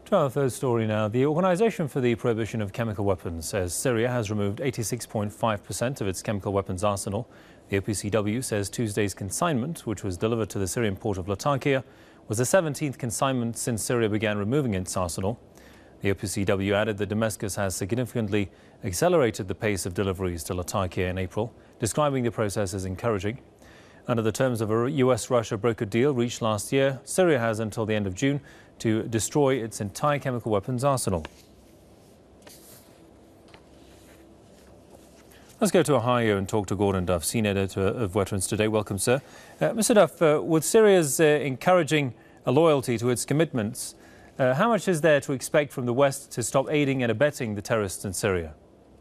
To our third story now, the Organisation for the Prohibition of Chemical Weapons says Syria has removed 86.5% of its chemical weapons arsenal. The OPCW says Tuesday's consignment, which was delivered to the Syrian port of Latakia, was the 17th consignment since Syria began removing its arsenal. The OPCW added that Damascus has significantly accelerated the pace of deliveries to Latakia in April, describing the process as encouraging. Under the terms of a US-Russia brokered deal reached last year, Syria has until the end of June to destroy its entire chemical weapons arsenal. Let's go to Ohio and talk to Gordon Duff, senior editor of Veterans Today. Welcome, sir. Mr. Duff, with Syria's encouraging a loyalty to its commitments, how much is there to expect from the West to stop aiding and abetting the terrorists in Syria?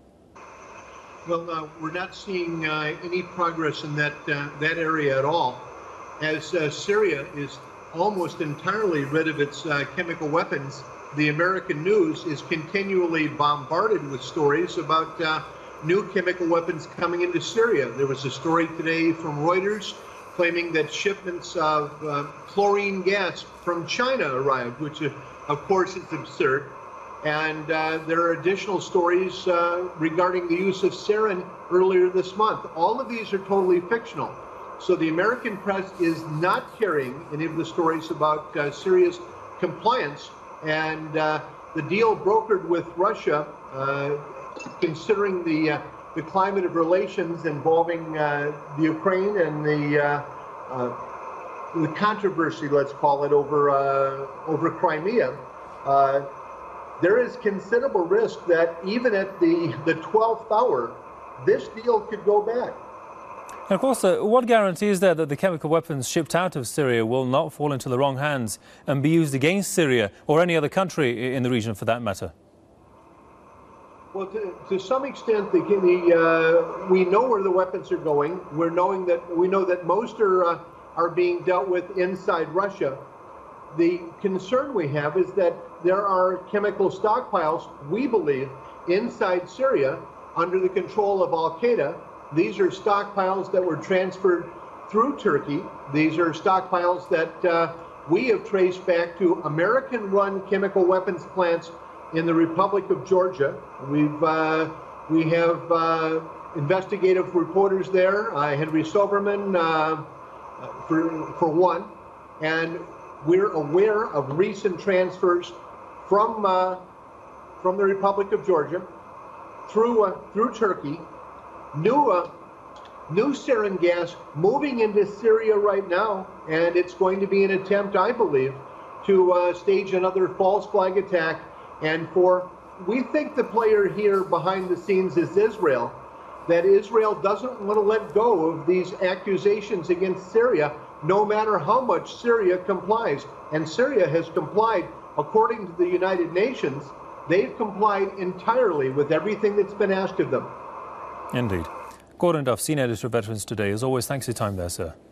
Well, we're not seeing any progress in that area at all, as Syria is almost entirely rid of its chemical weapons. The American news is continually bombarded with stories about new chemical weapons coming into Syria. There was a story today from Reuters claiming that shipments of chlorine gas from China arrived, which of course is absurd. And there are additional stories regarding the use of sarin earlier this month. All of these are totally fictional. So the American press is not carrying any of the stories about Syria's compliance. And the deal brokered with Russia, considering the climate of relations involving the Ukraine and the controversy, let's call it, over Crimea, there is considerable risk that even at the 12th hour, this deal could go back. And of course, what guarantee is there that the chemical weapons shipped out of Syria will not fall into the wrong hands and be used against Syria or any other country in the region for that matter? Well, to some extent, we know where the weapons are going. We know that most are being dealt with inside Russia. The concern we have is that there are chemical stockpiles, we believe, inside Syria under the control of Al-Qaeda. These are stockpiles that were transferred through Turkey. These are stockpiles that we have traced back to American-run chemical weapons plants in the Republic of Georgia. We have investigative reporters there, Henry Soberman, for one, and we're aware of recent transfers from the Republic of Georgia through Turkey. New sarin gas moving into Syria right now, and it's going to be an attempt, I believe, to stage another false flag attack. And we think the player here behind the scenes is Israel, that Israel doesn't want to let go of these accusations against Syria, no matter how much Syria complies. And Syria has complied, according to the United Nations, they've complied entirely with everything that's been asked of them. Indeed. Gordon Duff, senior editor of Veterans Today. As always, thanks for your time there, sir.